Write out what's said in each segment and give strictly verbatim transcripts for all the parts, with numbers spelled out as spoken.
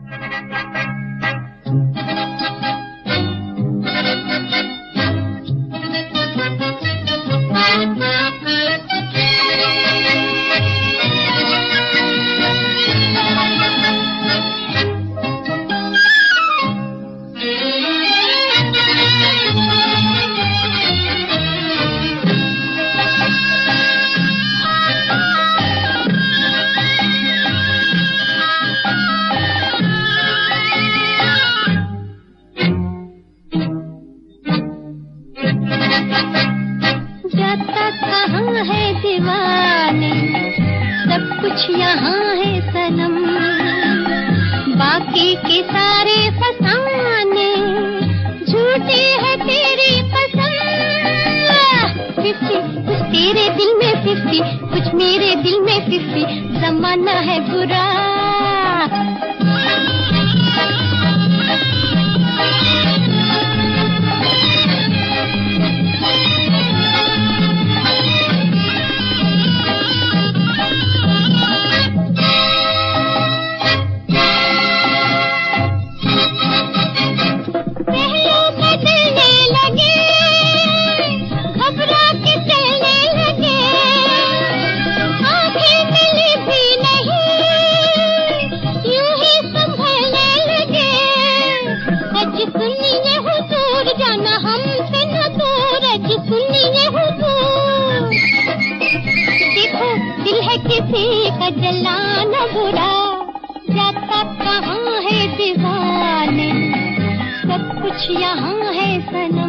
कहाँ है दीवाने, सब कुछ यहाँ है सनम, बाकी के सारे फसाने झूठे है तेरी कसम। फिफ्टी कुछ तेरे दिल में फिफ्टी, कुछ मेरे दिल में फिफ्टी, जमाना है बुरा। किसी का जलाना बुरा, जाता कहाँ है दीवाने, सब कुछ यहाँ है सनम,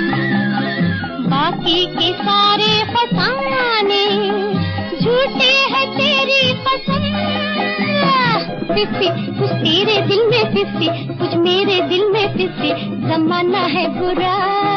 बाकी के सारे फसाने झूठे है तेरी कसम। फिफ्टी कुछ तेरे दिल में फिफ्टी, कुछ मेरे दिल में फिफ्टी, जमाना है बुरा।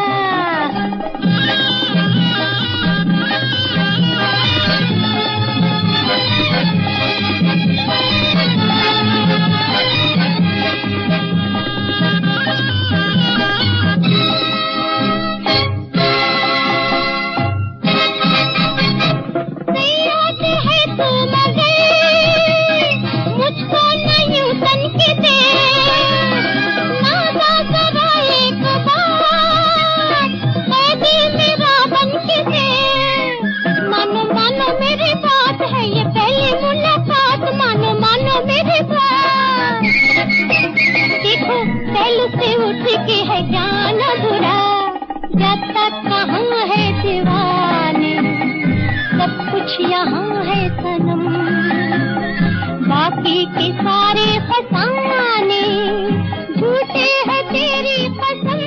से उठ के है जाना बुरा, जाता कहाँ है दीवाने, सब कुछ यहाँ है सनम, बाकी के सारे फसाने झूठे है तेरी कसम।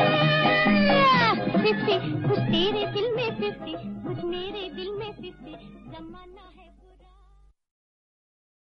फिफ्टी कुछ तेरे दिल में फिफ्टी, कुछ मेरे दिल में फिफ्टी, जमाना है।